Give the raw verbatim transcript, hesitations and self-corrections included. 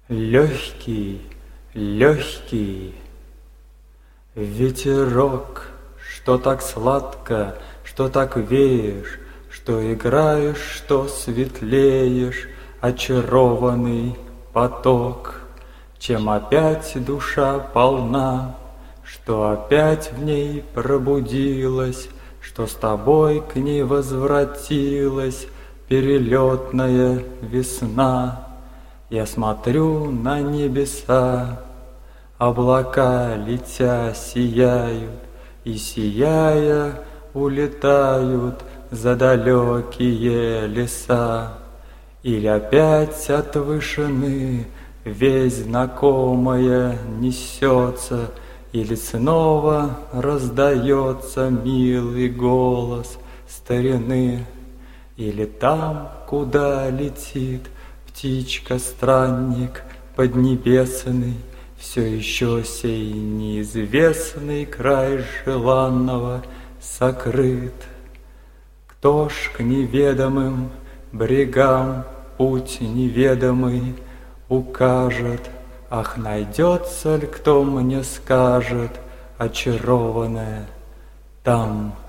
Легкий, легкий ветерок, что так сладко, что так веешь, что играешь, что светлеешь, очарованный поток, чем опять душа полна, что опять в ней пробудилась, что с тобой к ней возвратилась перелетная весна. Я смотрю на небеса, облака, летя, сияют, и, сияя, улетают за далекие леса. Или опять от вышины весть знакомая несется, или снова раздается милый голос старины, или там, куда летит птичка-странник поднебесный, все еще сей неизвестный край желанного сокрыт. Кто ж к неведомым брегам путь неведомый укажет? Ах, найдется ли кто мне скажет, очарованная там